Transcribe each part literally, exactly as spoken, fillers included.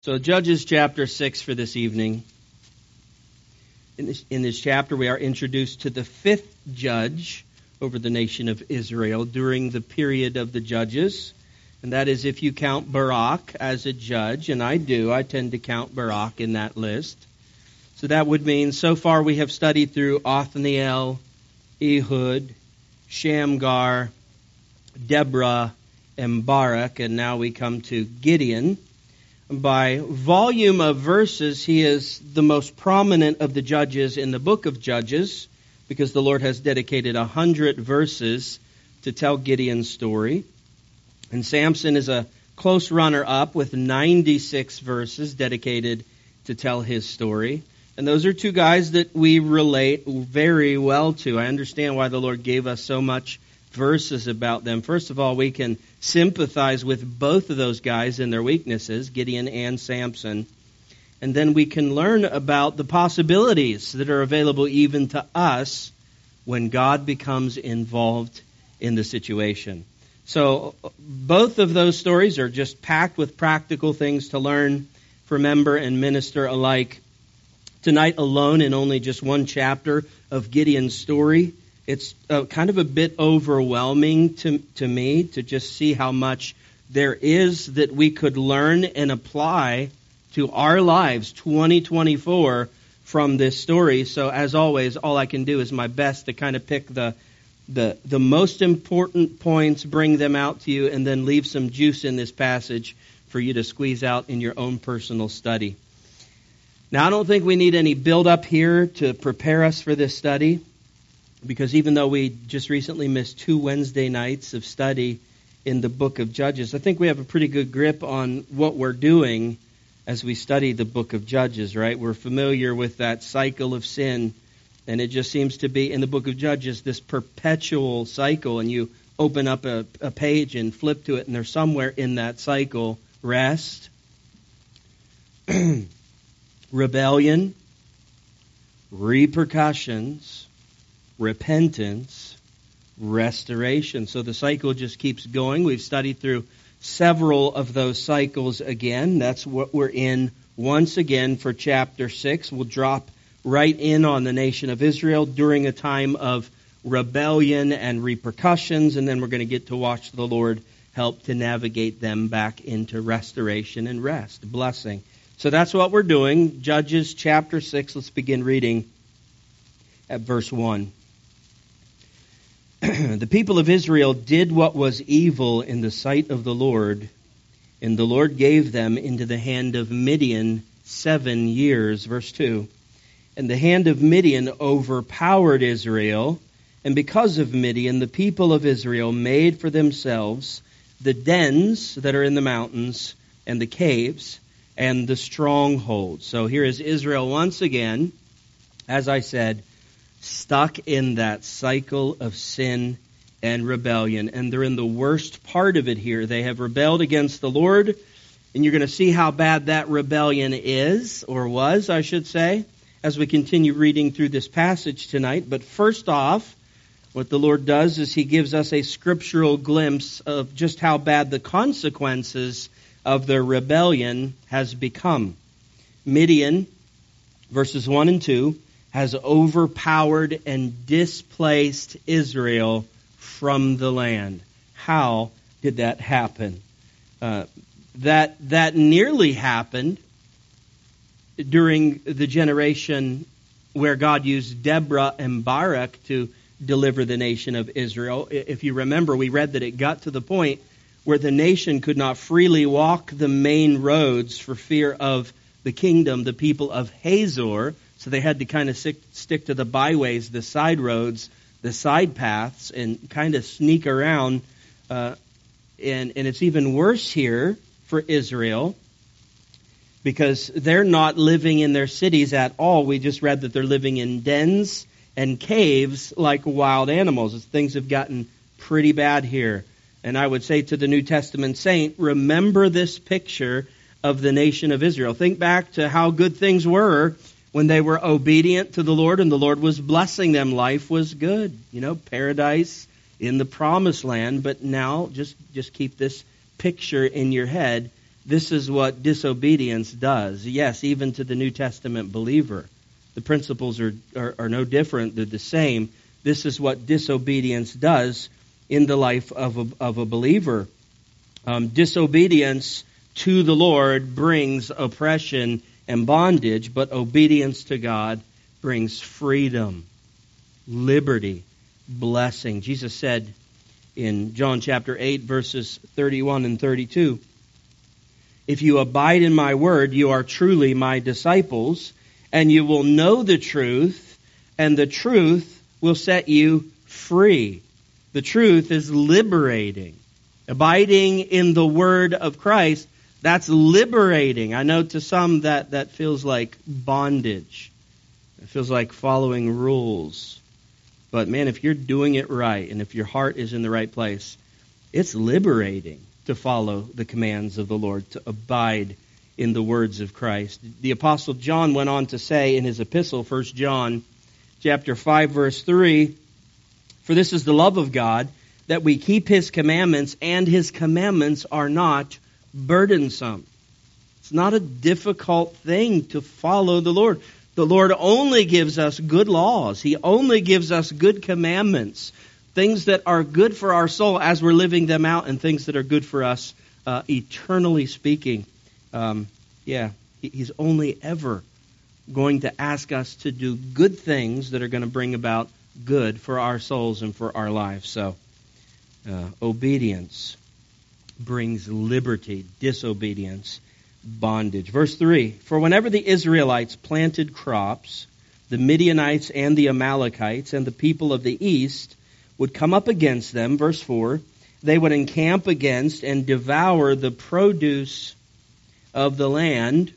So Judges chapter six for this evening. In this, in this chapter we are introduced to the fifth judge over the nation of Israel during the period of the judges. And that is if you count Barak as a judge, and I do, I tend to count Barak in that list. So that would mean so far we have studied through Othniel, Ehud, Shamgar, Deborah, and Barak, and now we come to Gideon. By volume of verses, he is the most prominent of the judges in the book of Judges, because the Lord has dedicated a hundred verses to tell Gideon's story. And Samson is a close runner-up with ninety-six verses dedicated to tell his story. And those are two guys that we relate very well to. I understand why the Lord gave us so much verses about them. First of all, we can sympathize with both of those guys in their weaknesses, Gideon and Samson. And then we can learn about the possibilities that are available even to us when God becomes involved in the situation. So both of those stories are just packed with practical things to learn for member and minister alike. Tonight alone, in only just one chapter of Gideon's story, it's uh, kind of a bit overwhelming to, to me to just see how much there is that we could learn and apply to our lives, twenty twenty-four, from this story. So as always, all I can do is my best to kind of pick the, the, the most important points, bring them out to you, and then leave some juice in this passage for you to squeeze out in your own personal study. Now, I don't think we need any build-up here to prepare us for this study, because even though we just recently missed two Wednesday nights of study in the book of Judges, I think we have a pretty good grip on what we're doing as we study the book of Judges, right? We're familiar with that cycle of sin, and it just seems to be in the book of Judges this perpetual cycle, and you open up a, a page and flip to it, and there's somewhere in that cycle rest, rebellion, repercussions, repentance, restoration. So the cycle just keeps going. We've studied through several of those cycles again. That's what we're in once again for chapter six. We'll drop right in on the nation of Israel during a time of rebellion and repercussions, and then we're going to get to watch the Lord help to navigate them back into restoration and rest, blessing. So that's what we're doing. Judges chapter six. Let's begin reading at verse one. The people of Israel did what was evil in the sight of the Lord, and the Lord gave them into the hand of Midian seven years. Verse two. And the hand of Midian overpowered Israel, and because of Midian, the people of Israel made for themselves the dens that are in the mountains, and the caves, and the strongholds. So here is Israel once again, as I said, stuck in that cycle of sin and rebellion. And they're in the worst part of it here. They have rebelled against the Lord, and you're going to see how bad that rebellion is, or was, I should say, as we continue reading through this passage tonight. But first off, what the Lord does is He gives us a scriptural glimpse of just how bad the consequences of their rebellion has become. Midian, verses one and two, has overpowered and displaced Israel from the land. How did that happen? Uh, that that nearly happened during the generation where God used Deborah and Barak to deliver the nation of Israel. If you remember, we read that it got to the point where the nation could not freely walk the main roads for fear of the kingdom, the people of Hazor. So they had to kind of stick, stick to the byways, the side roads, the side paths, and kind of sneak around. Uh, and, and it's even worse here for Israel because they're not living in their cities at all. We just read that they're living in dens and caves like wild animals. Things have gotten pretty bad here. And I would say to the New Testament saint, remember this picture of the nation of Israel. Think back to how good things were when they were obedient to the Lord and the Lord was blessing them. Life was good, you know, paradise in the promised land. But now just, just keep this picture in your head this is what disobedience does. Yes, even to the New Testament believer. The principles are, are, are no different. They're the same. This is what disobedience does in the life of a, of a believer. Um, disobedience to the Lord brings oppression and bondage, but obedience to God brings freedom, liberty, blessing. Jesus said in John chapter eight, verses thirty-one and thirty-two, "If you abide in my word, you are truly my disciples, and you will know the truth, and the truth will set you free." The truth is liberating. Abiding in the word of Christ, that's liberating. I know to some that, that feels like bondage. It feels like following rules. But man, if you're doing it right, and if your heart is in the right place, it's liberating to follow the commands of the Lord, to abide in the words of Christ. The Apostle John went on to say in his epistle, First John chapter five, verse three, "For this is the love of God, that we keep his commandments, and his commandments are not burdensome." It's not a difficult thing to follow the Lord. The Lord only gives us good laws. He only gives us good commandments, things that are good for our soul as we're living them out, and things that are good for us uh, eternally speaking. Um, yeah, he's only ever going to ask us to do good things that are going to bring about good for our souls and for our lives. So, uh, obedience brings liberty. Disobedience, bondage. Verse three, "For whenever the Israelites planted crops, the Midianites and the Amalekites and the people of the east would come up against them," verse four, "they would encamp against and devour the produce of the land."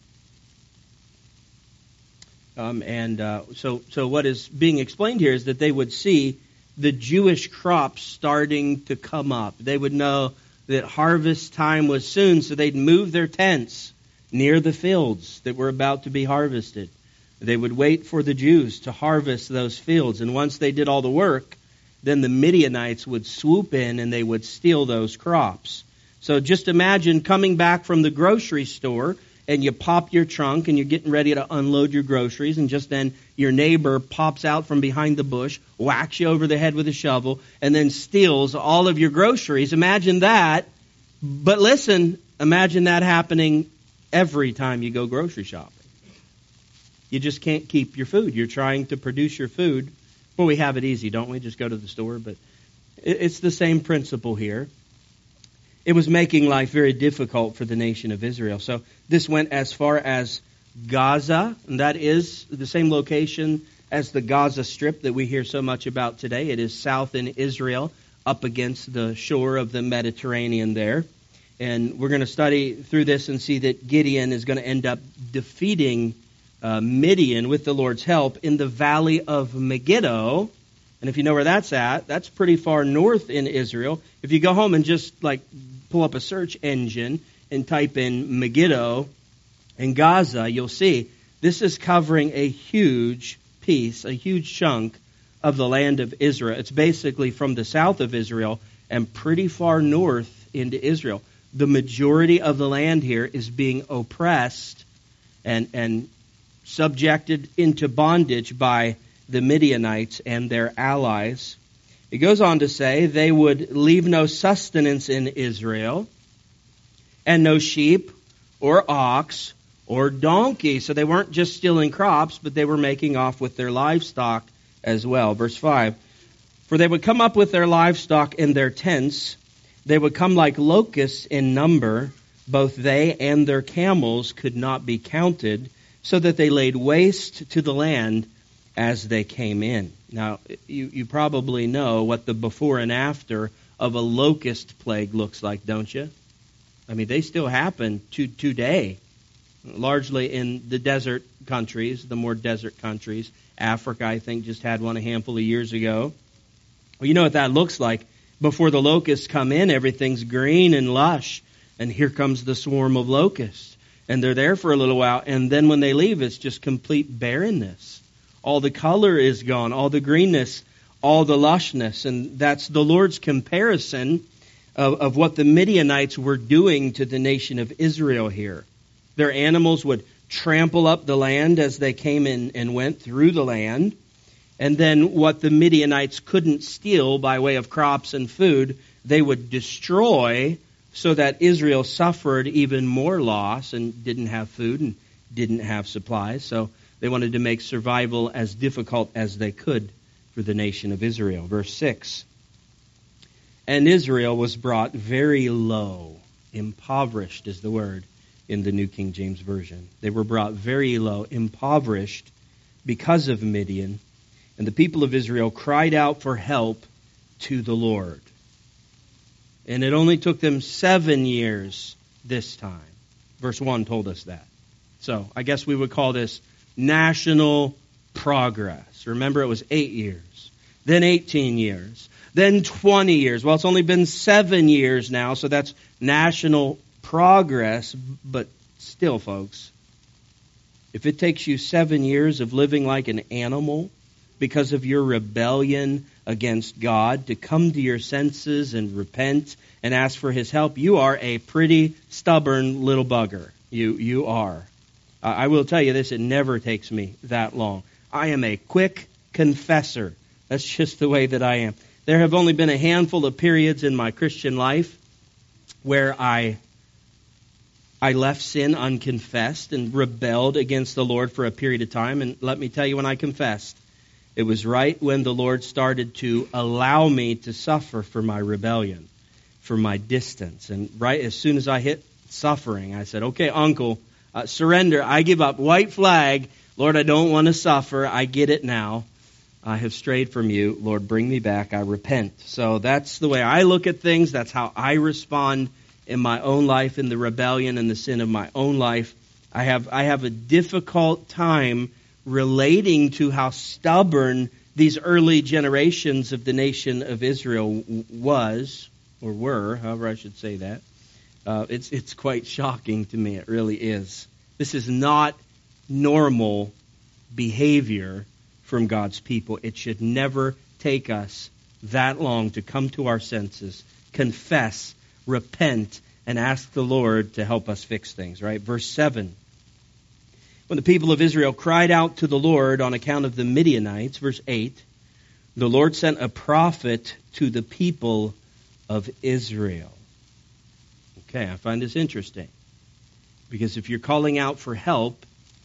Um, and uh, so, so what is being explained here is that they would see the Jewish crops starting to come up. They would know that harvest time was soon, so they'd move their tents near the fields that were about to be harvested. They would wait for the Jews to harvest those fields, and once they did all the work, then the Midianites would swoop in and they would steal those crops. So just imagine coming back from the grocery store, and you pop your trunk and you're getting ready to unload your groceries, and just then your neighbor pops out from behind the bush, whacks you over the head with a shovel, and then steals all of your groceries. Imagine that. But listen, imagine that happening every time you go grocery shopping. You just can't keep your food. You're trying to produce your food. Well, we have it easy, don't we? Just go to the store. But it's the same principle here. It was making life very difficult for the nation of Israel. So this went as far as Gaza, and that is the same location as the Gaza Strip that we hear so much about today. It is south in Israel, up against the shore of the Mediterranean there. And we're going to study through this and see that Gideon is going to end up defeating uh, Midian with the Lord's help in the valley of Megiddo. And if you know where that's at, that's pretty far north in Israel. If you go home and just like pull up a search engine and type in Megiddo and Gaza, you'll see this is covering a huge piece, a huge chunk of the land of Israel. It's basically from the south of Israel and pretty far north into Israel. The majority of the land here is being oppressed and, and subjected into bondage by the Midianites and their allies. It goes on to say they would leave no sustenance in Israel, and no sheep or ox or donkey. So they weren't just stealing crops, but they were making off with their livestock as well. Verse five, "For they would come up with their livestock in their tents. They would come like locusts in number. Both they and their camels could not be counted, so that they laid waste to the land as they came in." Now, you, you probably know what the before and after of a locust plague looks like, don't you? I mean, they still happen to today, largely in the desert countries, the more desert countries. Africa, I think, just had one a handful of years ago. Well, you know what that looks like. Before the locusts come in, everything's green and lush, and here comes the swarm of locusts. And they're there for a little while, and then when they leave, it's just complete barrenness. All the color is gone, all the greenness, all the lushness. And that's the Lord's comparison of, of what the Midianites were doing to the nation of Israel here. Their animals would trample up the land as they came in and went through the land. And then what the Midianites couldn't steal by way of crops and food, they would destroy, so that Israel suffered even more loss and didn't have food and didn't have supplies. So they wanted to make survival as difficult as they could for the nation of Israel. Verse six. And Israel was brought very low. Impoverished is the word in the New King James Version. They were brought very low, impoverished because of Midian. And the people of Israel cried out for help to the Lord. And it only took them seven years this time. Verse one told us that. So I guess we would call this national progress. Remember, it was eight years, then eighteen years, then twenty years. Well, it's only been seven years now, so that's national progress. But still, folks, if it takes you seven years of living like an animal because of your rebellion against God to come to your senses and repent and ask for His help, you are a pretty stubborn little bugger. You you are. Uh, I will tell you this, it never takes me that long. I am a quick confessor. That's just the way that I am. There have only been a handful of periods in my Christian life where I I left sin unconfessed and rebelled against the Lord for a period of time. And let me tell you, when I confessed, it was right when the Lord started to allow me to suffer for my rebellion, for my distance. And right as soon as I hit suffering, I said, okay, Uncle, uh, surrender. I give up. White flag. Lord, I don't want to suffer. I get it now. I have strayed from you. Lord, bring me back. I repent. So that's the way I look at things. That's how I respond in my own life, in the rebellion and the sin of my own life. I have I have a difficult time relating to how stubborn these early generations of the nation of Israel was, or were, however I should say that. Uh, it's it's quite shocking to me. It really is. This is not normal behavior from God's people. It should never take us that long to come to our senses, confess, repent, and ask the Lord to help us fix things, right? Verse seven. When the people of Israel cried out to the Lord on account of the Midianites, verse eight, the Lord sent a prophet to the people of Israel. Okay, I find this interesting. Because if you're calling out for help,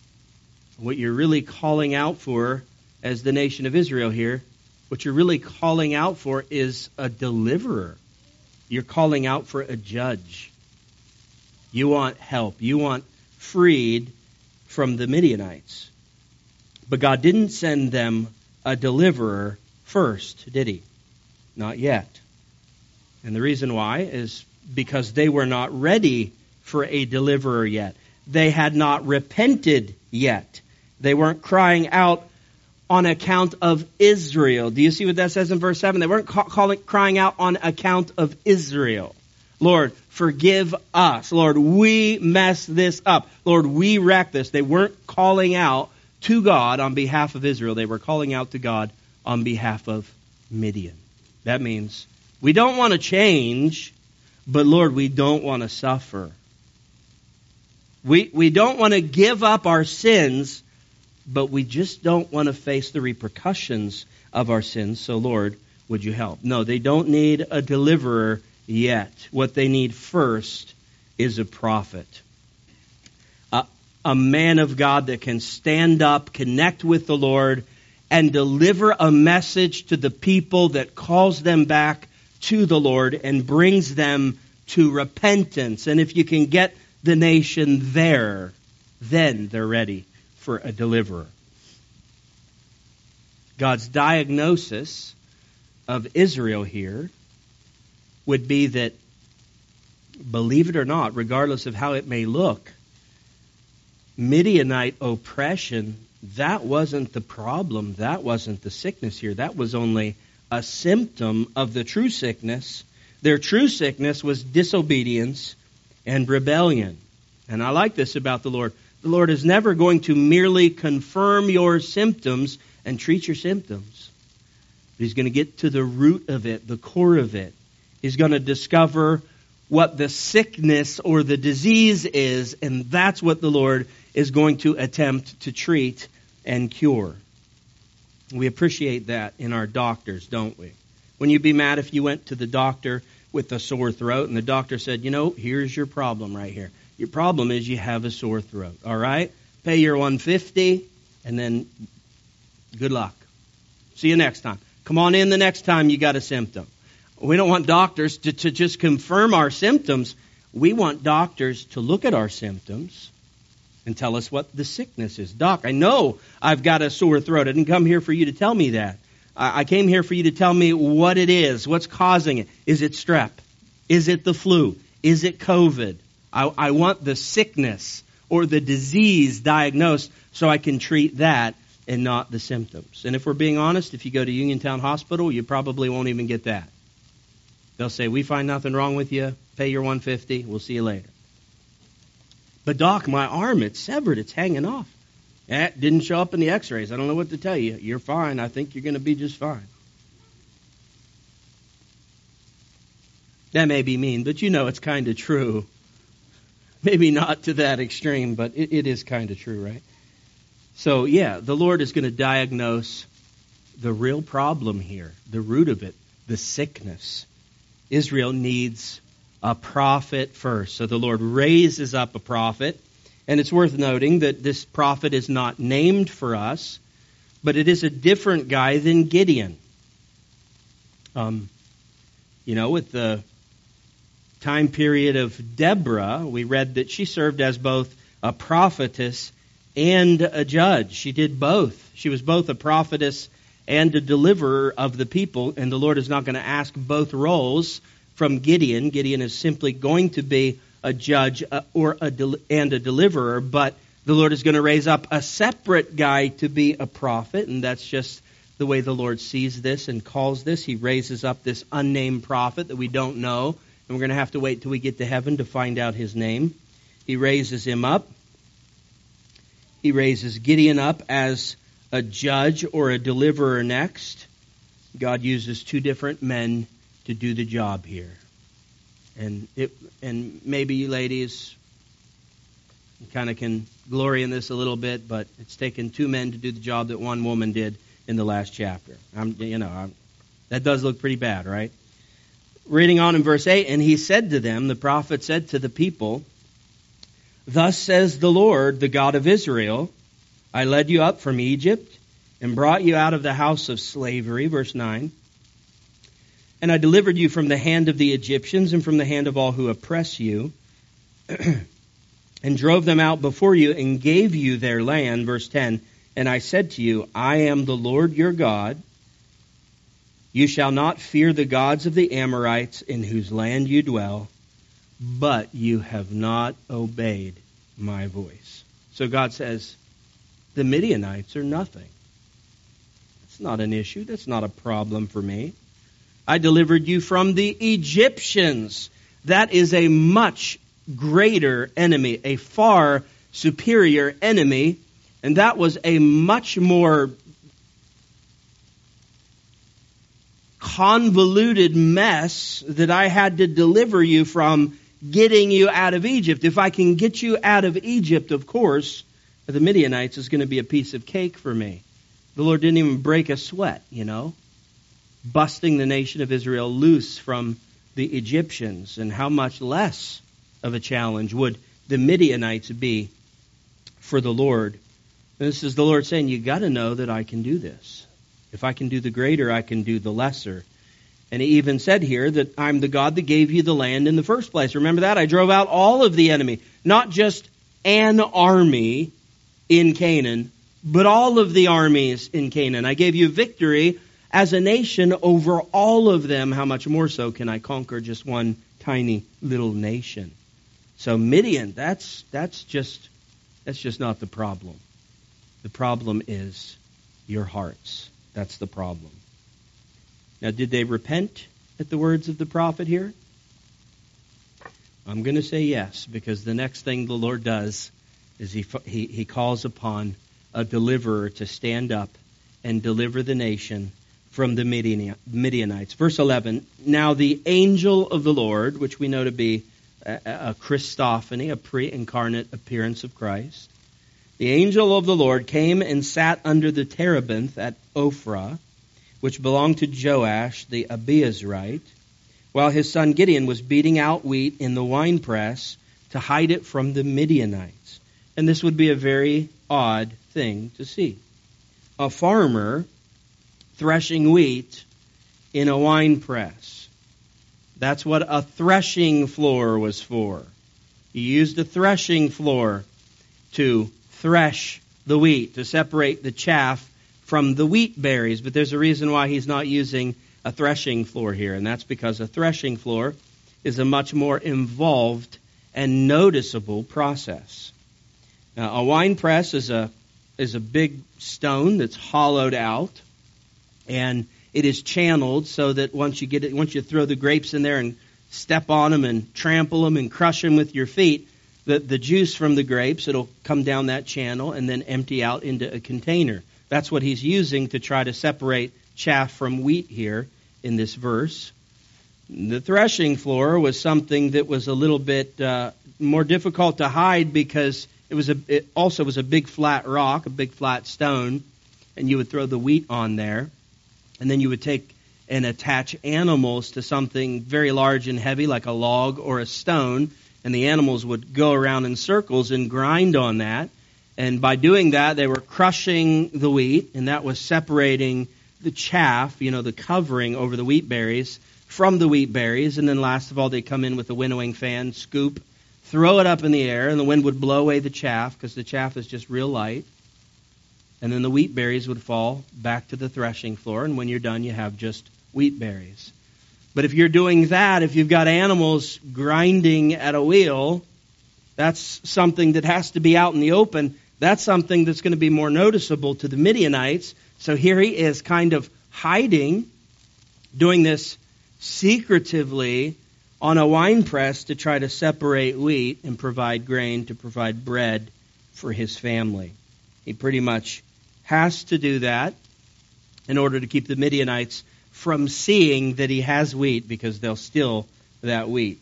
what you're really calling out for as the nation of Israel here, what you're really calling out for is a deliverer. You're calling out for a judge. You want help. You want freed from the Midianites. But God didn't send them a deliverer first, did He? Not yet. And the reason why is because they were not ready for a deliverer yet. They had not repented yet. They weren't crying out on account of Israel. Do you see what that says in verse seven? They weren't ca- calling, crying out on account of Israel. Lord, forgive us. Lord, we messed this up. Lord, we wrecked this. They weren't calling out to God on behalf of Israel. They were calling out to God on behalf of Midian. That means we don't want to change, but Lord, we don't want to suffer. We, we don't want to give up our sins, but we just don't want to face the repercussions of our sins. So Lord, would you help? No, they don't need a deliverer yet. What they need first is a prophet. A, a man of God that can stand up, connect with the Lord, and deliver a message to the people that calls them back to the Lord and brings them to repentance. And if you can get the nation there, then they're ready for a deliverer. God's diagnosis of Israel here would be that, believe it or not, regardless of how it may look, Midianite oppression, that wasn't the problem. That wasn't the sickness here. That was only a symptom of the true sickness. Their true sickness was disobedience and rebellion. And I like this about the Lord. The Lord is never going to merely confirm your symptoms and treat your symptoms. But He's going to get to the root of it, the core of it, He's going to discover what the sickness or the disease is, and that's what the Lord is going to attempt to treat and cure. We appreciate that in our doctors, don't we? Wouldn't you be mad if you went to the doctor with a sore throat and the doctor said, you know, here's your problem right here. Your problem is you have a sore throat, all right? Pay your one hundred fifty dollars and then good luck. See you next time. Come on in the next time you got a symptom. We don't want doctors to, to just confirm our symptoms. We want doctors to look at our symptoms and tell us what the sickness is. Doc, I know I've got a sore throat. I didn't come here for you to tell me that. I, I came here for you to tell me what it is, what's causing it. Is it strep? Is it the flu? Is it COVID? I, I want the sickness or the disease diagnosed so I can treat that and not the symptoms. And if we're being honest, if you go to Uniontown Hospital, you probably won't even get that. They'll say, we find nothing wrong with you. Pay your one hundred fifty dollars. We'll see you later. But doc, my arm, it's severed. It's hanging off. Eh, it didn't show up in the x-rays. I don't know what to tell you. You're fine. I think you're going to be just fine. That may be mean, but you know it's kind of true. Maybe not to that extreme, but it, it is kind of true, right? So, yeah, the Lord is going to diagnose the real problem here, the root of it, the sickness. Israel needs a prophet first. So the Lord raises up a prophet. And it's worth noting that this prophet is not named for us, but it is a different guy than Gideon. Um, you know, with the time period of Deborah, we read that she served as both a prophetess and a judge. She did both. She was both a prophetess and a deliverer of the people, and the Lord is not going to ask both roles from Gideon. Gideon is simply going to be a judge or a del- and a deliverer, but the Lord is going to raise up a separate guy to be a prophet, and that's just the way the Lord sees this and calls this. He raises up this unnamed prophet that we don't know, and we're going to have to wait till we get to heaven to find out his name. He raises him up. He raises Gideon up as a judge or a deliverer next. God uses two different men to do the job here. And it, and maybe you ladies kind of can glory in this a little bit, but it's taken two men to do the job that one woman did in the last chapter. I'm, you know, I'm, that does look pretty bad, right? Reading on in verse eight, and he said to them, the prophet said to the people, thus says the Lord, the God of Israel, I led you up from Egypt and brought you out of the house of slavery, verse nine. And I delivered you from the hand of the Egyptians and from the hand of all who oppress you, and drove them out before you and gave you their land, verse ten. And I said to you, I am the Lord your God. You shall not fear the gods of the Amorites in whose land you dwell, but you have not obeyed my voice. So God says, the Midianites are nothing. That's not an issue. That's not a problem for me. I delivered you from the Egyptians. That is a much greater enemy, a far superior enemy, and that was a much more convoluted mess that I had to deliver you from, getting you out of Egypt. If I can get you out of Egypt, of course, the Midianites is going to be a piece of cake for me. The Lord didn't even break a sweat, you know, busting the nation of Israel loose from the Egyptians. And how much less of a challenge would the Midianites be for the Lord? And this is the Lord saying, you got to know that I can do this. If I can do the greater, I can do the lesser. And he even said here that I'm the God that gave you the land in the first place. Remember that? I drove out all of the enemy, not just an army in Canaan, but all of the armies in Canaan. I gave you victory as a nation over all of them. How much more so can I conquer just one tiny little nation? So Midian, that's that's just that's just not the problem. The problem is your hearts. That's the problem. Now, did they repent at the words of the prophet here? I'm going to say yes, because the next thing the Lord does is he he, he calls upon a deliverer to stand up and deliver the nation from the Midianites. Verse eleven, now the angel of the Lord, which we know to be a, a Christophany, a pre-incarnate appearance of Christ. The angel of the Lord came and sat under the terebinth at Ophrah, which belonged to Joash the Abiezrite, while his son Gideon was beating out wheat in the winepress to hide it from the Midianites. And this would be a very odd thing to see. A farmer threshing wheat in a winepress. That's what a threshing floor was for. He used a threshing floor to thresh the wheat, to separate the chaff from the wheat berries. But there's a reason why he's not using a threshing floor here, and that's because a threshing floor is a much more involved and noticeable process. Now, a wine press is a is a big stone that's hollowed out, and it is channeled so that once you get it, once you throw the grapes in there and step on them and trample them and crush them with your feet, the the juice from the grapes, it'll come down that channel and then empty out into a container. That's what he's using to try to separate chaff from wheat here in this verse. The threshing floor was something that was a little bit uh, more difficult to hide because it was a it also was a big flat rock, a big flat stone, and you would throw the wheat on there, and then you would take and attach animals to something very large and heavy like a log or a stone, and the animals would go around in circles and grind on that. And by doing that, they were crushing the wheat, and that was separating the chaff, you know, the covering over the wheat berries from the wheat berries. And then last of all, they come in with a winnowing fan, scoop, throw it up in the air, and the wind would blow away the chaff because the chaff is just real light. And then the wheat berries would fall back to the threshing floor, and when you're done, you have just wheat berries. But if you're doing that, if you've got animals grinding at a wheel, that's something that has to be out in the open. That's something that's going to be more noticeable to the Midianites. So here he is kind of hiding, doing this secretively on a wine press to try to separate wheat and provide grain to provide bread for his family. He pretty much has to do that in order to keep the Midianites from seeing that he has wheat, because they'll steal that wheat.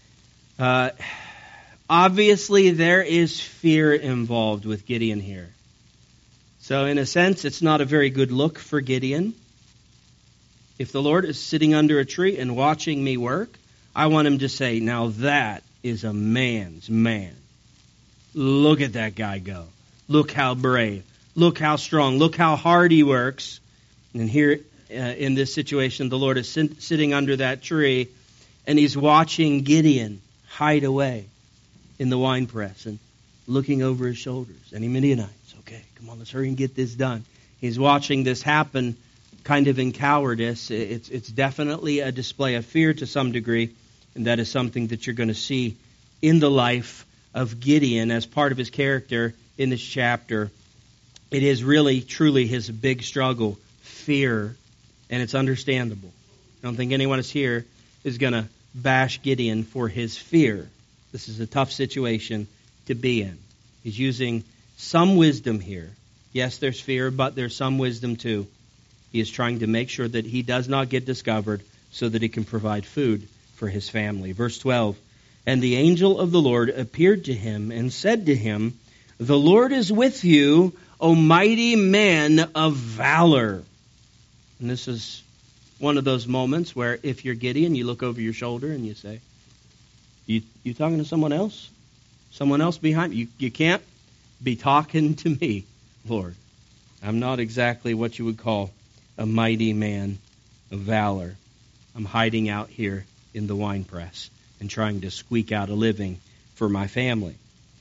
Uh, obviously, there is fear involved with Gideon here. So in a sense, it's not a very good look for Gideon. If the Lord is sitting under a tree and watching me work, I want him to say, now that is a man's man. Look at that guy go. Look how brave. Look how strong. Look how hard he works. And here uh, in this situation, the Lord is sit- sitting under that tree, and he's watching Gideon hide away in the winepress and looking over his shoulders. Any Midianites? Okay, come on, let's hurry and get this done. He's watching this happen kind of in cowardice. It's, it's definitely a display of fear to some degree, and that is something that you're going to see in the life of Gideon as part of his character in this chapter. It is really, truly his big struggle, fear, and it's understandable. I don't think anyone is here is going to bash Gideon for his fear. This is a tough situation to be in. He's using some wisdom here. Yes, there's fear, but there's some wisdom too. He is trying to make sure that he does not get discovered so that he can provide food for his family. Verse twelve, and the angel of the Lord appeared to him and said to him, the Lord is with you, O mighty man of valor. And this is one of those moments where if you're Gideon, you look over your shoulder and you say, you you talking to someone else? Someone else behind you? You can't be talking to me, Lord. I'm not exactly what you would call a mighty man of valor. I'm hiding out here in the winepress and trying to squeak out a living for my family.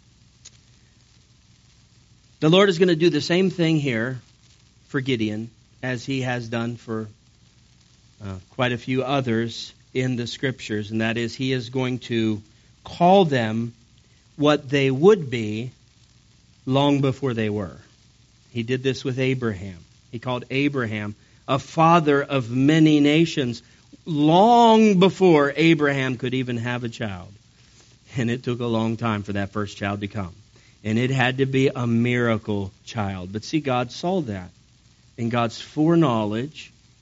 The Lord is going to do the same thing here for Gideon as he has done for uh, quite a few others in the Scriptures, and that is he is going to call them what they would be long before they were. He did this with Abraham. He called Abraham a father of many nations long before Abraham could even have a child. And it took a long time for that first child to come. And it had to be a miracle child. But see, God saw that. In God's foreknowledge,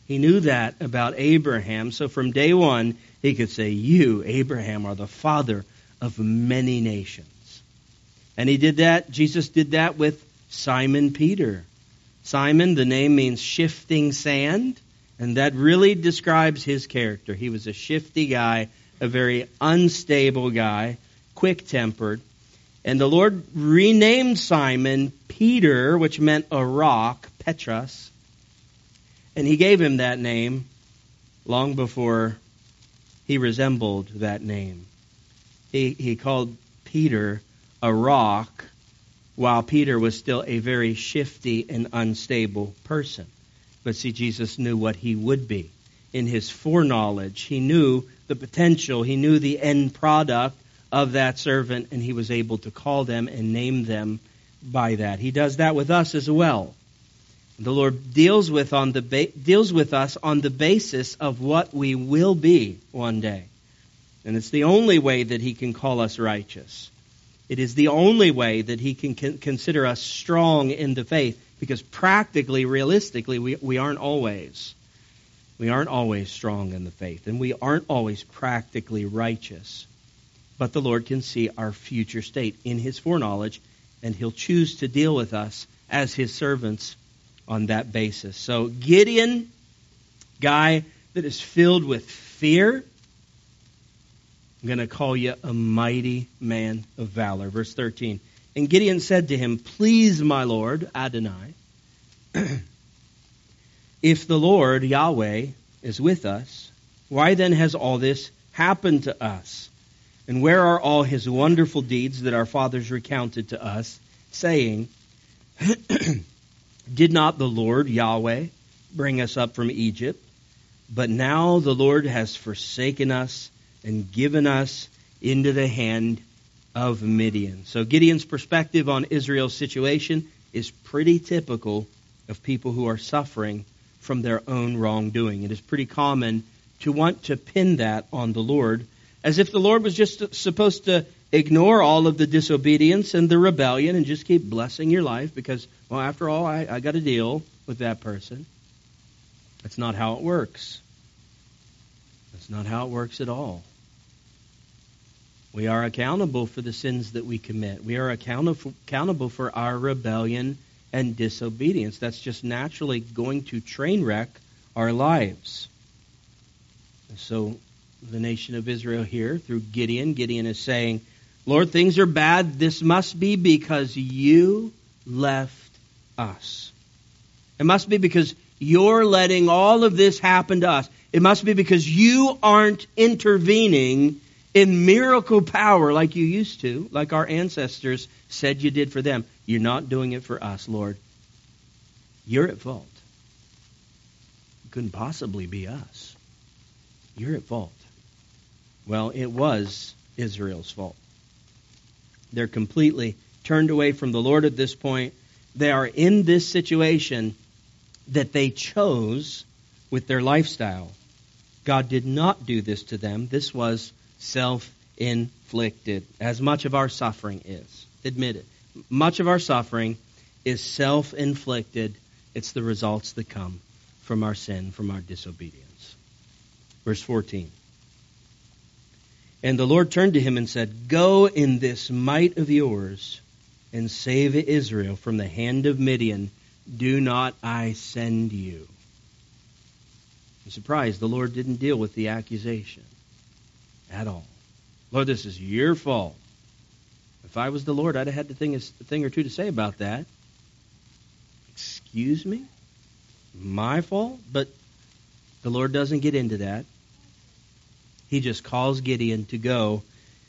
He knew that about Abraham. So from day one, he could say, you, Abraham, are the father of many nations. And he did that, Jesus did that with Simon Peter. Simon, the name means shifting sand, and that really describes his character. He was a shifty guy, a very unstable guy, quick-tempered. And the Lord renamed Simon Peter, which meant a rock, Petros. And he gave him that name long before he resembled that name. He, he called Peter a rock, while Peter was still a very shifty and unstable person. But see, Jesus knew what he would be. In his foreknowledge, he knew the potential, he knew the end product of that servant, and he was able to call them and name them by that. He does that with us as well. The Lord deals with on the ba- deals with us on the basis of what we will be one day. And it's the only way that he can call us righteous. It is the only way that he can con- consider us strong in the faith, because practically, realistically, we, we aren't always. We aren't always strong in the faith, and we aren't always practically righteous. But the Lord can see our future state in his foreknowledge, and he'll choose to deal with us as his servants on that basis. So Gideon, guy that is filled with fear, I'm going to call you a mighty man of valor. Verse thirteen. And Gideon said to him, please, my Lord, Adonai, if the Lord, Yahweh, is with us, why then has all this happened to us? And where are all his wonderful deeds that our fathers recounted to us, saying, did not the Lord, Yahweh, bring us up from Egypt? But now the Lord has forsaken us and given us into the hand of Midian. So Gideon's perspective on Israel's situation is pretty typical of people who are suffering from their own wrongdoing. It is pretty common to want to pin that on the Lord, as if the Lord was just supposed to ignore all of the disobedience and the rebellion and just keep blessing your life because, well, after all, I, I got to deal with that person. That's not how it works. That's not how it works at all. We are accountable for the sins that we commit. We are accountable accountable for our rebellion and disobedience. That's just naturally going to train wreck our lives. And so the nation of Israel here, through Gideon, Gideon is saying, Lord, things are bad. This must be because you left us. It must be because you're letting all of this happen to us. It must be because you aren't intervening in miracle power like you used to, like our ancestors said you did for them. You're not doing it for us, Lord. You're at fault. It couldn't possibly be us. You're at fault. Well, it was Israel's fault. They're completely turned away from the Lord at this point. They are in this situation that they chose with their lifestyle. God did not do this to them. This was self-inflicted, as much of our suffering is. Admit it. Much of our suffering is self-inflicted. It's the results that come from our sin, from our disobedience. Verse fourteen. And the Lord turned to him and said, go in this might of yours and save Israel from the hand of Midian. Do not I send you? I'm surprised the Lord didn't deal with the accusation at all. Lord, this is your fault. If I was the Lord, I'd have had a thing, a thing or two to say about that. Excuse me? My fault? But the Lord doesn't get into that. He just calls Gideon to go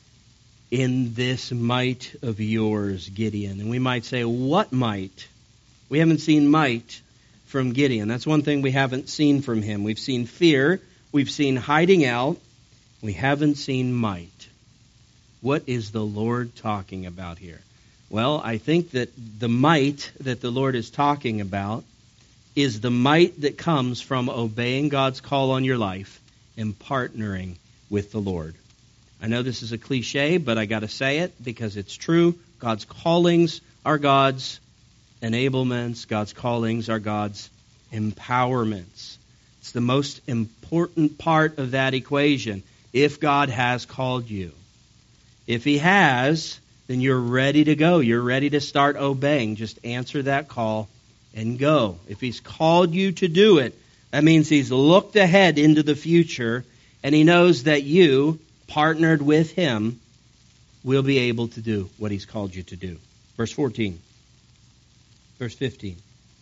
in this might of yours, Gideon. And we might say, what might? We haven't seen might from Gideon. That's one thing we haven't seen from him. We've seen fear. We've seen hiding out. We haven't seen might. What is the Lord talking about here? Well, I think that the might that the Lord is talking about is the might that comes from obeying God's call on your life and partnering with the Lord. I know this is a cliche, but I got to say it because it's true. God's callings are God's enablements. God's callings are God's empowerments. It's the most important part of that equation. If God has called you. If He has, then you're ready to go. You're ready to start obeying. Just answer that call and go. If He's called you to do it, that means He's looked ahead into the future, and He knows that you, partnered with Him, will be able to do what He's called you to do. Verse fourteen. Verse fifteen.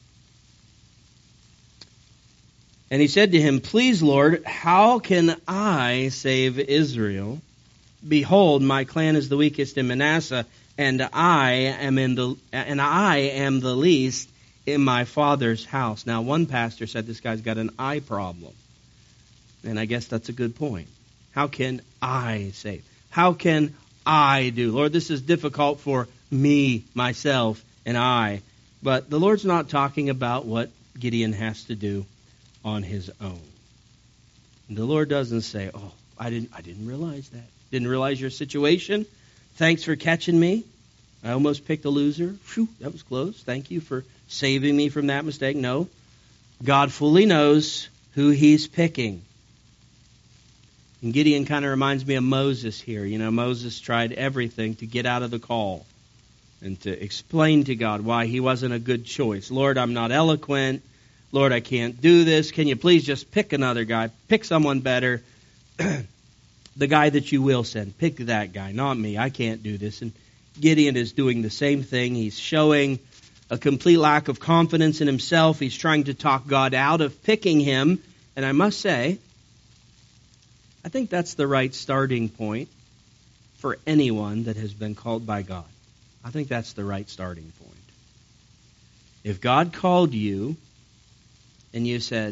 And he said to him, Please, Lord, how can I save Israel? Behold, my clan is the weakest in Manasseh, and I am in the and I am the least in my father's house. Now, one pastor said this guy's got an eye problem. And I guess that's a good point. How can I save? How can I do? Lord, this is difficult for me, myself, and I. But the Lord's not talking about what Gideon has to do on his own. And the Lord doesn't say, oh, I didn't I didn't realize that. Didn't realize your situation. Thanks for catching me. I almost picked a loser. Phew, that was close. Thank you for saving me from that mistake. No. God fully knows who He's picking. And Gideon kind of reminds me of Moses here. You know, Moses tried everything to get out of the call and to explain to God why he wasn't a good choice. Lord, I'm not eloquent. Lord, I can't do this. Can you please just pick another guy? Pick someone better. The guy that you will send. Pick that guy, not me. I can't do this. And Gideon is doing the same thing. He's showing a complete lack of confidence in himself. He's trying to talk God out of picking him. And I must say, I think that's the right starting point for anyone that has been called by God. I think that's the right starting point. If God called you and you said,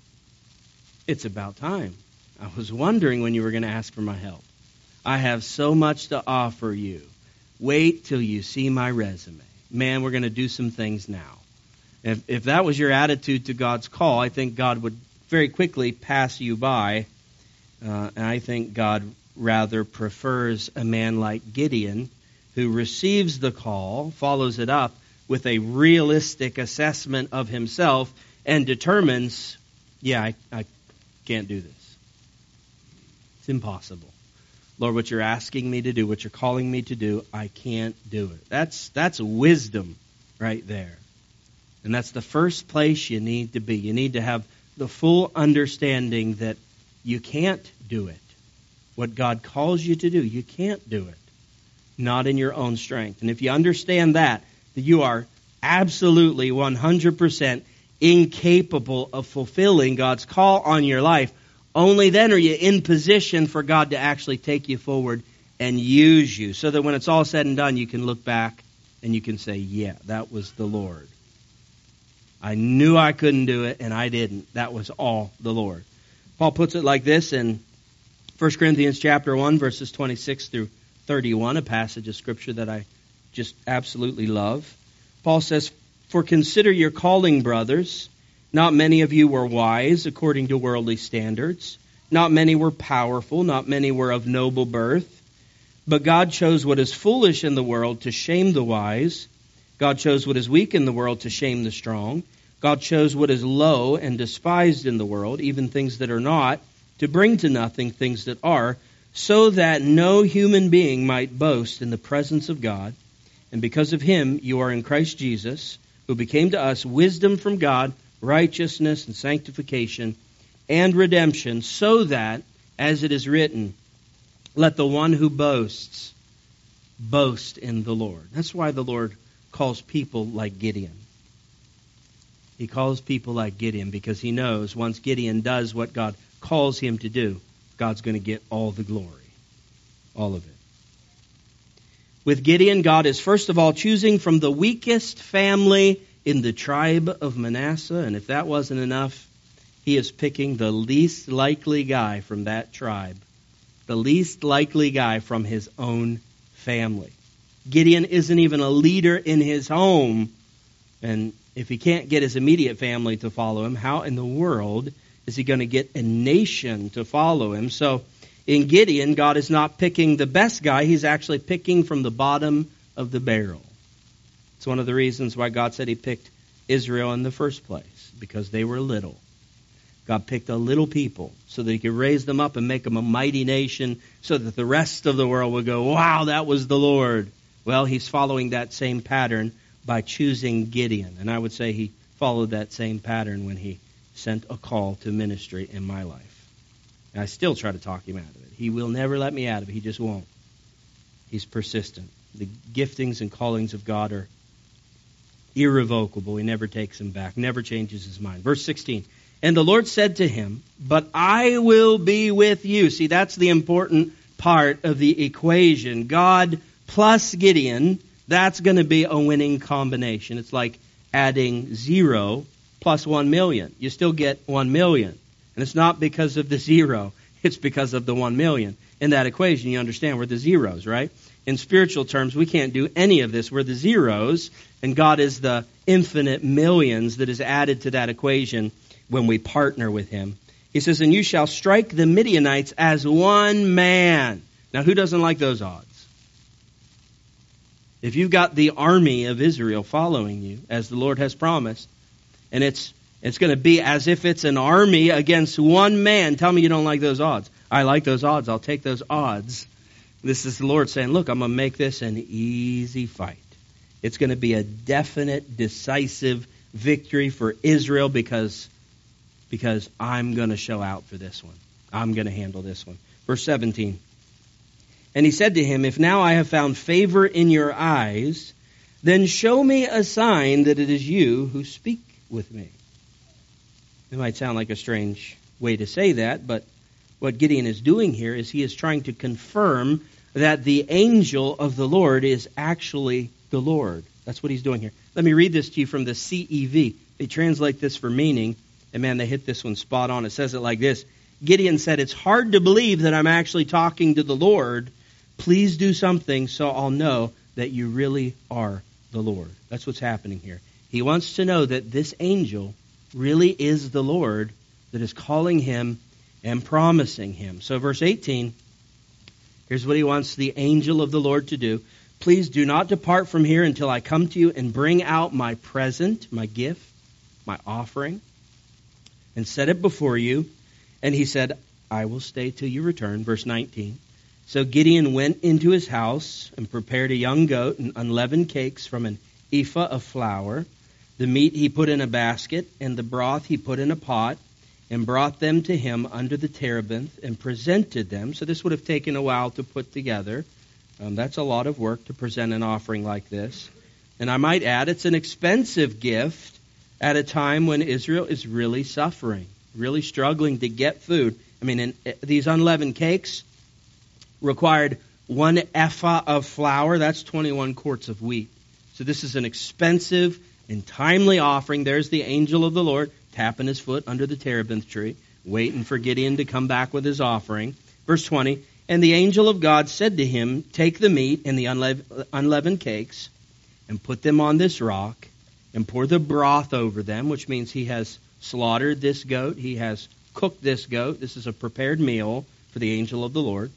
it's about time. I was wondering when you were going to ask for my help. I have so much to offer you. Wait till you see my resume. Man, we're going to do some things now. If, if that was your attitude to God's call, I think God would very quickly pass you by. Uh, and I think God rather prefers a man like Gideon who receives the call, follows it up with a realistic assessment of himself, and determines, yeah, I, I can't do this. It's impossible. Lord, what you're asking me to do, what you're calling me to do, I can't do it. That's that's wisdom right there. And that's the first place you need to be. You need to have the full understanding that you can't do it. What God calls you to do, you can't do it. Not in your own strength. And if you understand that, that you are absolutely one hundred percent incapable of fulfilling God's call on your life, only then are you in position for God to actually take you forward and use you, so that when it's all said and done, you can look back and you can say, yeah, that was the Lord. I knew I couldn't do it, and I didn't. That was all the Lord. Paul puts it like this in First Corinthians chapter one, verses twenty-six through thirty-one, a passage of Scripture that I just absolutely love. Paul says, For consider your calling, brothers. Not many of you were wise according to worldly standards. Not many were powerful. Not many were of noble birth. But God chose what is foolish in the world to shame the wise. God chose what is weak in the world to shame the strong. God chose what is low and despised in the world, even things that are not, to bring to nothing things that are, so that no human being might boast in the presence of God. And because of Him, you are in Christ Jesus, who became to us wisdom from God, righteousness and sanctification and redemption, so that, as it is written, let the one who boasts boast in the Lord. That's why the Lord calls people like Gideon. He calls people like Gideon because He knows once Gideon does what God calls him to do, God's going to get all the glory. All of it. With Gideon, God is first of all choosing from the weakest family in the tribe of Manasseh. And if that wasn't enough, He is picking the least likely guy from that tribe. The least likely guy from his own family. Gideon isn't even a leader in his home. And if he can't get his immediate family to follow him, how in the world is he going to get a nation to follow him? So in Gideon, God is not picking the best guy. He's actually picking from the bottom of the barrel. It's one of the reasons why God said He picked Israel in the first place, because they were little. God picked a little people so that he could raise them up and make them a mighty nation so that the rest of the world would go, wow, that was the Lord. Well, he's following that same pattern by choosing Gideon. And I would say he followed that same pattern when he sent a call to ministry in my life. And I still try to talk him out of it. He will never let me out of it. He just won't. He's persistent. The giftings and callings of God are irrevocable. He never takes them back, never changes his mind. Verse sixteen, and the Lord said to him, but I will be with you. See, that's the important part of the equation. God plus Gideon, that's going to be a winning combination. It's like adding zero plus one million. You still get one million. And it's not because of the zero. It's because of the one million. In that equation, you understand we're the zeros, right? In spiritual terms, we can't do any of this. We're the zeros, and God is the infinite millions that is added to that equation when we partner with him. He says, and you shall strike the Midianites as one man. Now, who doesn't like those odds? If you've got the army of Israel following you, as the Lord has promised, and it's it's going to be as if it's an army against one man, tell me you don't like those odds. I like those odds. I'll take those odds. This is the Lord saying, look, I'm going to make this an easy fight. It's going to be a definite, decisive victory for Israel because, because I'm going to show out for this one. I'm going to handle this one. Verse seventeen. And he said to him, if now I have found favor in your eyes, then show me a sign that it is you who speak with me. It might sound like a strange way to say that, but what Gideon is doing here is he is trying to confirm that the angel of the Lord is actually the Lord. That's what he's doing here. Let me read this to you from the C E V. They translate this for meaning, and man, they hit this one spot on. It says it like this. Gideon said, it's hard to believe that I'm actually talking to the Lord. Please do something so I'll know that you really are the Lord. That's what's happening here. He wants to know that this angel really is the Lord that is calling him and promising him. So verse eighteen, here's what he wants the angel of the Lord to do. Please do not depart from here until I come to you and bring out my present, my gift, my offering, and set it before you. And he said, I will stay till you return. Verse nineteen. So Gideon went into his house and prepared a young goat and unleavened cakes from an ephah of flour. The meat he put in a basket, and the broth he put in a pot, and brought them to him under the terebinth and presented them. So this would have taken a while to put together. Um, that's a lot of work to present an offering like this. And I might add, it's an expensive gift at a time when Israel is really suffering, really struggling to get food. I mean, in, uh, these unleavened cakes required one ephah of flour. That's twenty-one quarts of wheat. So this is an expensive and timely offering. There's the angel of the Lord tapping his foot under the terebinth tree, waiting for Gideon to come back with his offering. Verse twenty, and the angel of God said to him, take the meat and the unleav- unleavened cakes and put them on this rock and pour the broth over them, which means he has slaughtered this goat. He has cooked this goat. This is a prepared meal for the angel of the Lord.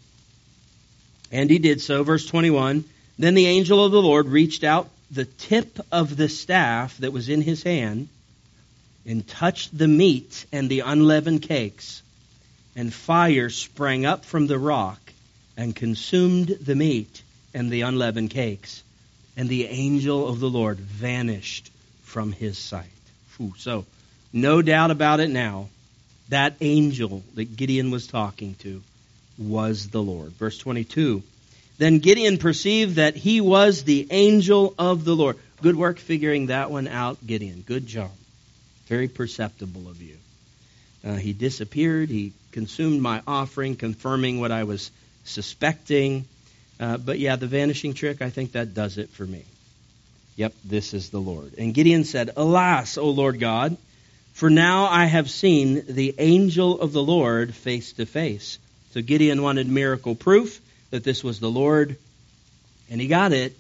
And he did so. Verse twenty-one, then the angel of the Lord reached out the tip of the staff that was in his hand and touched the meat and the unleavened cakes, and fire sprang up from the rock and consumed the meat and the unleavened cakes, and the angel of the Lord vanished from his sight. Whew. So, no doubt about it now, that angel that Gideon was talking to was the Lord. Verse twenty-two, then Gideon perceived that he was the angel of the Lord. Good work figuring that one out, Gideon. Good job. Very perceptible of you. Uh, he disappeared. He consumed my offering, confirming what I was suspecting. Uh, but yeah, the vanishing trick, I think that does it for me. Yep, this is the Lord. And Gideon said, alas, O Lord God, for now I have seen the angel of the Lord face to face. So Gideon wanted miracle proof that this was the Lord, and he got it.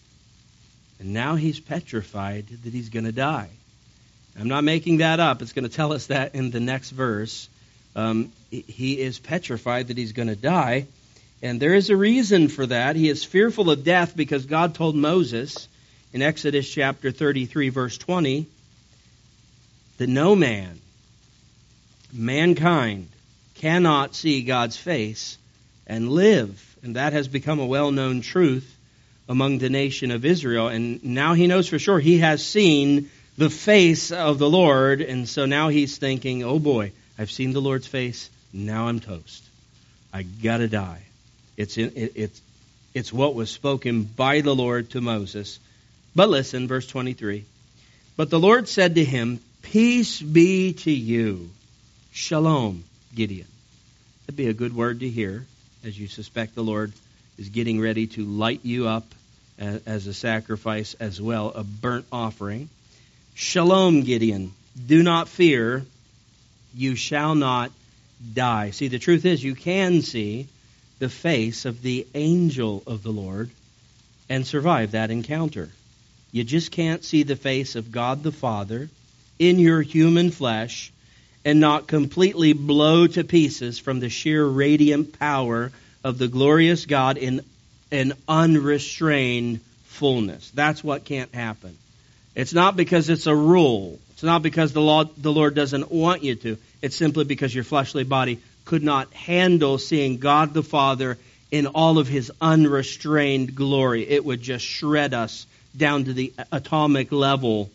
And now he's petrified that he's going to die. I'm not making that up. It's going to tell us that in the next verse. Um, he is petrified that he's going to die. And there is a reason for that. He is fearful of death because God told Moses in Exodus chapter thirty-three, verse twenty, that no man mankind cannot see God's face and live. And that has become a well-known truth among the nation of Israel. And now he knows for sure he has seen the face of the Lord. And so now he's thinking, oh boy, I've seen the Lord's face. Now I'm toast. I gotta die. It's in, it, it's it's what was spoken by the Lord to Moses. But listen, verse twenty-three. But the Lord said to him, peace be to you. Shalom, Gideon. That'd be a good word to hear, as you suspect the Lord is getting ready to light you up as a sacrifice as well, a burnt offering. Shalom, Gideon. Do not fear. You shall not die. See, the truth is you can see the face of the angel of the Lord and survive that encounter. You just can't see the face of God the Father in your human flesh and not completely blow to pieces from the sheer radiant power of the glorious God in an unrestrained fullness. That's what can't happen. It's not because it's a rule. It's not because the Lord, the Lord doesn't want you to. It's simply because your fleshly body could not handle seeing God the Father in all of His unrestrained glory. It would just shred us down to the atomic level.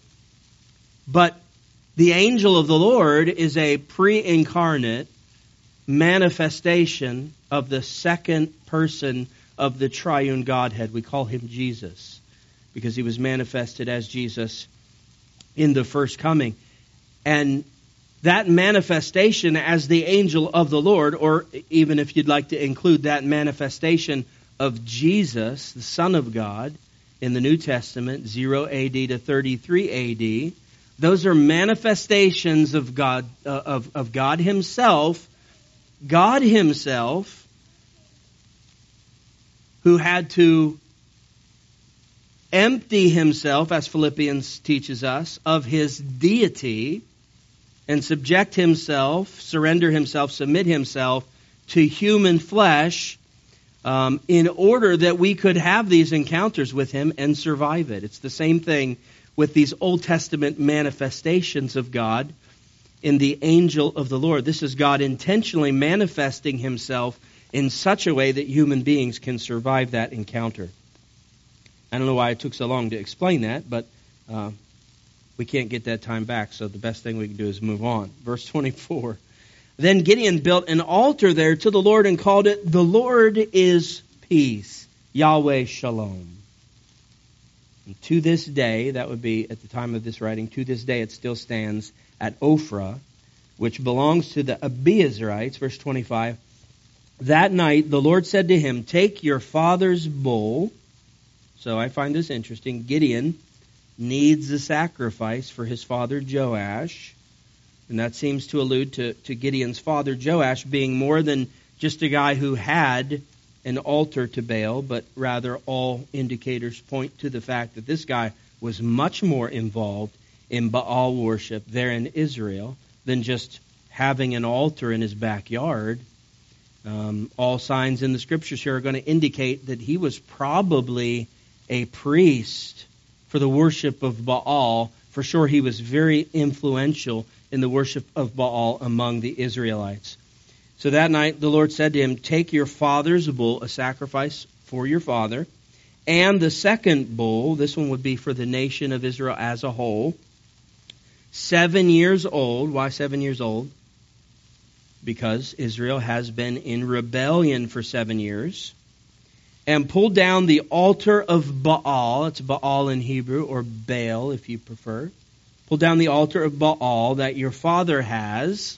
But the angel of the Lord is a pre-incarnate manifestation of the second person of the triune Godhead. We call Him Jesus because He was manifested as Jesus in the first coming. And that manifestation as the angel of the Lord, or even if you'd like to include that manifestation of Jesus, the Son of God, in the New Testament, zero A D to thirty-three A D, those are manifestations of God, uh, of, of God Himself, God Himself, who had to empty Himself, as Philippians teaches us, of His deity and subject Himself, surrender Himself, submit Himself to human flesh um, in order that we could have these encounters with Him and survive it. It's the same thing with these Old Testament manifestations of God in the angel of the Lord. This is God intentionally manifesting Himself in such a way that human beings can survive that encounter. I don't know why it took so long to explain that, but uh, we can't get that time back, so the best thing we can do is move on. Verse twenty-four. Then Gideon built an altar there to the Lord and called it, "The Lord is Peace, Yahweh Shalom." And to this day, that would be at the time of this writing, to this day it still stands at Ophrah, which belongs to the Abiezrites. Verse twenty-five. That night the Lord said to him, "Take your father's bull." So I find this interesting. Gideon needs a sacrifice for his father Joash. And that seems to allude to, to Gideon's father Joash being more than just a guy who had an altar to Baal, but rather all indicators point to the fact that this guy was much more involved in Baal worship there in Israel than just having an altar in his backyard. Um, all signs in the Scriptures here are going to indicate that he was probably a priest for the worship of Baal. For sure, he was very influential in the worship of Baal among the Israelites. So that night the Lord said to him, "Take your father's bull," a sacrifice for your father, "and the second bull," this one would be for the nation of Israel as a whole, seven years old. Why seven years old? Because Israel has been in rebellion for seven years. "And pull down the altar of Baal," it's Baal in Hebrew, or Baal if you prefer. "Pull down the altar of Baal that your father has,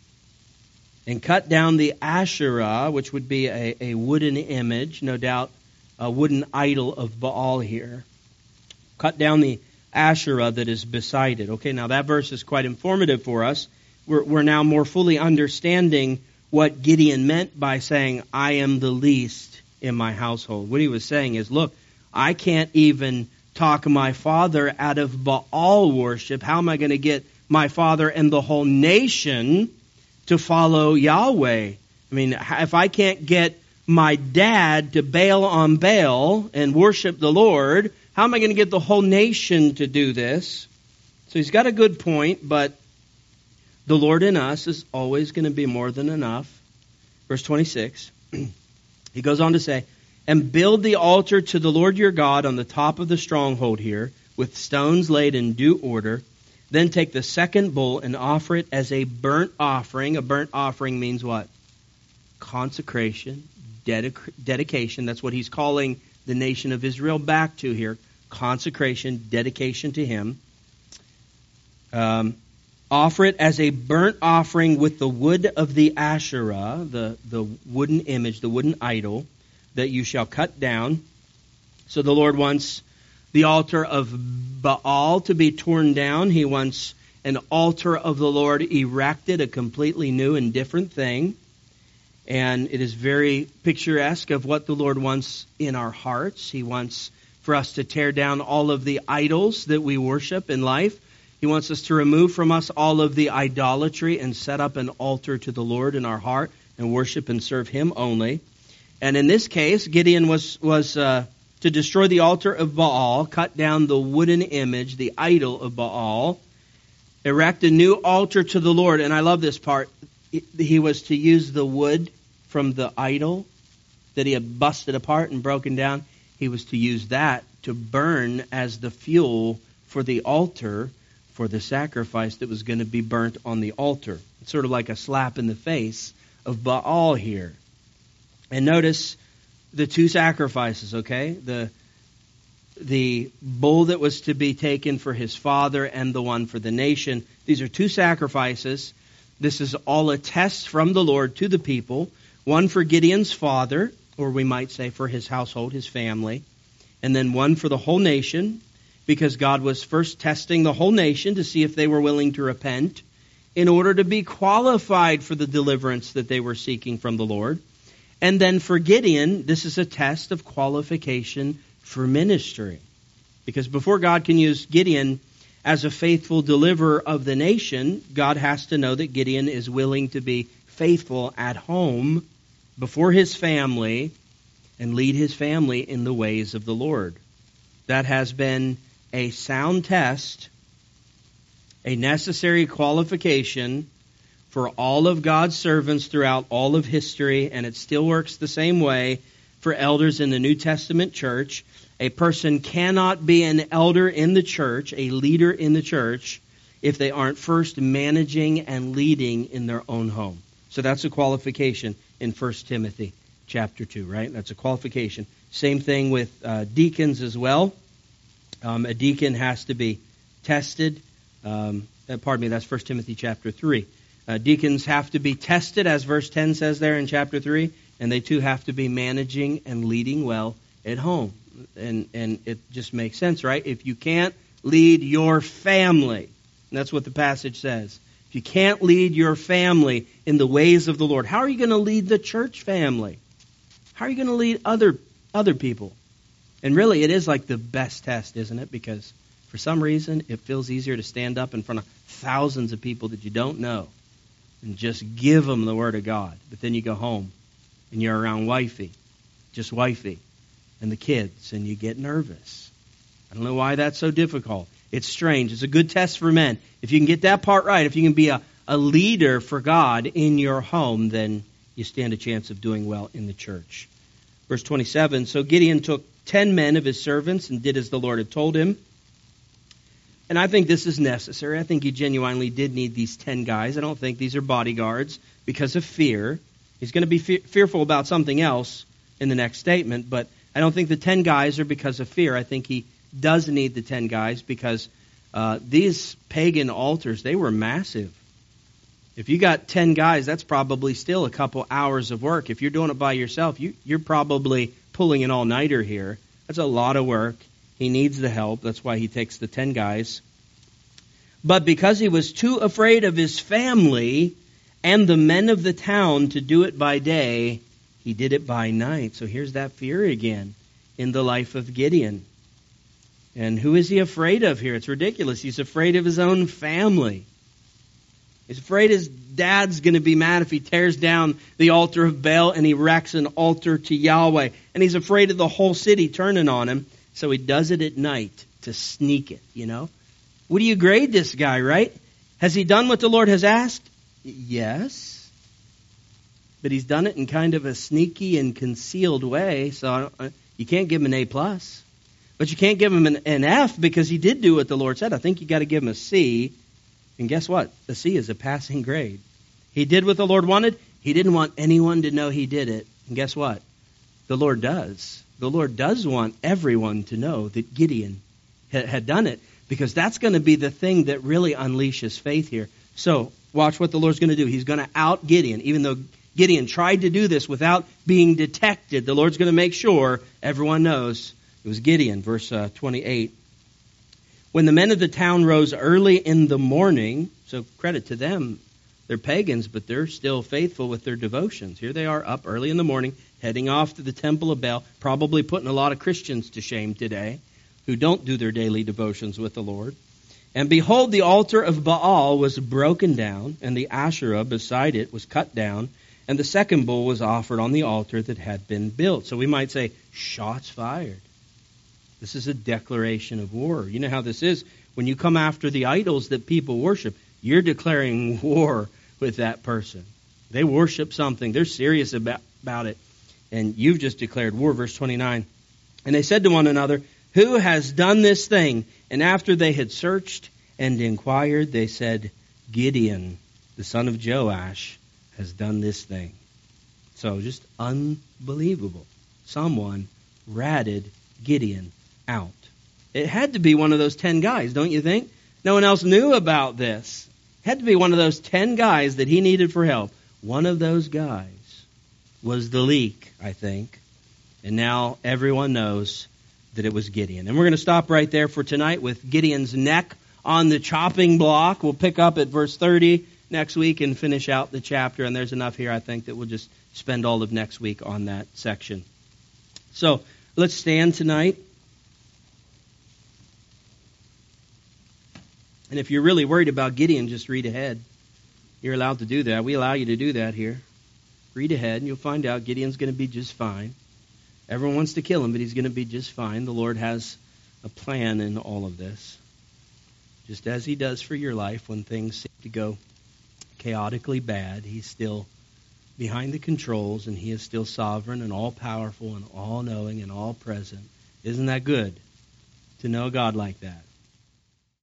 and cut down the Asherah," which would be a, a wooden image, no doubt a wooden idol of Baal here. "Cut down the Asherah that is beside it." Okay, now that verse is quite informative for us. We're, we're now more fully understanding what Gideon meant by saying, "I am the least in my household." What he was saying is, look, I can't even talk my father out of Baal worship. How am I going to get my father and the whole nation to follow Yahweh? I mean, if I can't get my dad to bail on Baal and worship the Lord, how am I going to get the whole nation to do this? So he's got a good point, but The Lord in us is always going to be more than enough. Verse twenty-six, he goes on to say, and build the altar to the Lord your God on the top of the stronghold here, with stones laid in due order. Then take the second bull and offer it as a burnt offering. A burnt offering means what? Consecration, dedic- dedication. That's what he's calling the nation of Israel back to here. Consecration, dedication to him. Um, offer it as a burnt offering with the wood of the Asherah, the, the wooden image, the wooden idol, that you shall cut down. So the Lord wants the altar of Baal to be torn down. He wants an altar of the Lord erected, a completely new and different thing. And it is very picturesque of what the Lord wants in our hearts. He wants for us to tear down all of the idols that we worship in life. He wants us to remove from us all of the idolatry and set up an altar to the Lord in our heart and worship and serve Him only. And in this case, Gideon was was uh, to destroy the altar of Baal, cut down the wooden image, the idol of Baal, erect a new altar to the Lord. And I love this part. He was to use the wood from the idol that he had busted apart and broken down. He was to use that to burn as the fuel for the altar, for the sacrifice that was going to be burnt on the altar. It's sort of like a slap in the face of Baal here. And notice the two sacrifices, okay? The the bull that was to be taken for his father and the one for the nation. These are two sacrifices. This is all a test from the Lord to the people. One for Gideon's father, or we might say for his household, his family. And then one for the whole nation, because God was first testing the whole nation to see if they were willing to repent in order to be qualified for the deliverance that they were seeking from the Lord. And then for Gideon, this is a test of qualification for ministry. Because before God can use Gideon as a faithful deliverer of the nation, God has to know that Gideon is willing to be faithful at home before his family and lead his family in the ways of the Lord. That has been a sound test, a necessary qualification for all of God's servants throughout all of history, and it still works the same way for elders in the New Testament church. A person cannot be an elder in the church, a leader in the church, if they aren't first managing and leading in their own home. So that's a qualification in First Timothy chapter two, right? That's a qualification. Same thing with uh, deacons as well. Um, a deacon has to be tested. Um, uh, pardon me, that's First Timothy chapter three. Uh, deacons have to be tested, as verse ten says there in chapter three, and they too have to be managing and leading well at home. And and it just makes sense, right? If you can't lead your family, and that's what the passage says. If you can't lead your family in the ways of the Lord, how are you going to lead the church family? How are you going to lead other other people? And really, it is like the best test, isn't it? Because for some reason, it feels easier to stand up in front of thousands of people that you don't know and just give them the Word of God. But then you go home and you're around wifey, just wifey, and the kids, and you get nervous. I don't know why that's so difficult. It's strange. It's a good test for men. If you can get that part right, if you can be a, a leader for God in your home, then you stand a chance of doing well in the church. Verse twenty-seven, so Gideon took ten men of his servants and did as the Lord had told him. And I think this is necessary. I think he genuinely did need these ten guys. I don't think these are bodyguards because of fear. He's going to be fe- fearful about something else in the next statement, but I don't think the ten guys are because of fear. I think he does need the ten guys because uh, these pagan altars, they were massive. If you got ten guys, that's probably still a couple hours of work. If you're doing it by yourself, you, you're probably pulling an all-nighter here. That's a lot of work. He needs the help. That's why he takes the ten guys. But because he was too afraid of his family and the men of the town to do it by day, he did it by night. So here's that fear again in the life of Gideon. And who is he afraid of here? It's ridiculous. He's afraid of his own family. He's afraid his dad's going to be mad if he tears down the altar of Baal and erects an altar to Yahweh. And he's afraid of the whole city turning on him. So he does it at night to sneak it, you know. What do you grade this guy, right? Has he done what the Lord has asked? Yes. But he's done it in kind of a sneaky and concealed way, so you can't give him an A plus. But you can't give him an, an F because he did do what the Lord said. I think you got to give him a C. And guess what? A C is a passing grade. He did what the Lord wanted. He didn't want anyone to know he did it. And guess what? The Lord does. The Lord does want everyone to know that Gideon ha- had done it, because that's going to be the thing that really unleashes faith here. So watch what the Lord's going to do. He's going to out Gideon. Even though Gideon tried to do this without being detected, the Lord's going to make sure everyone knows it was Gideon. Verse uh, twenty-eight. When the men of the town rose early in the morning, so credit to them, they're pagans, but they're still faithful with their devotions. Here they are up early in the morning, heading off to the temple of Baal, probably putting a lot of Christians to shame today who don't do their daily devotions with the Lord. And behold, the altar of Baal was broken down, and the Asherah beside it was cut down, and the second bull was offered on the altar that had been built. So we might say, shots fired. This is a declaration of war. You know how this is. When you come after the idols that people worship, you're declaring war with that person. They worship something. They're serious about, about it. And you've just declared war. Verse twenty-nine. And they said to one another, who has done this thing? And after they had searched and inquired, they said, Gideon, the son of Joash, has done this thing. So just unbelievable. Someone ratted Gideon out. It had to be one of those ten guys, don't you think? No one else knew about this. It had to be one of those ten guys that he needed for help. One of those guys was the leak, I think. And now everyone knows that it was Gideon. And we're going to stop right there for tonight with Gideon's neck on the chopping block. We'll pick up at verse thirty next week and finish out the chapter. And there's enough here, I think, that we'll just spend all of next week on that section. So let's stand tonight. And if you're really worried about Gideon, just read ahead. You're allowed to do that. We allow you to do that here. Read ahead, and you'll find out Gideon's going to be just fine. Everyone wants to kill him, but he's going to be just fine. The Lord has a plan in all of this. Just as he does for your life when things seem to go chaotically bad, he's still behind the controls, and he is still sovereign and all-powerful and all-knowing and all-present. Isn't that good to know a God like that?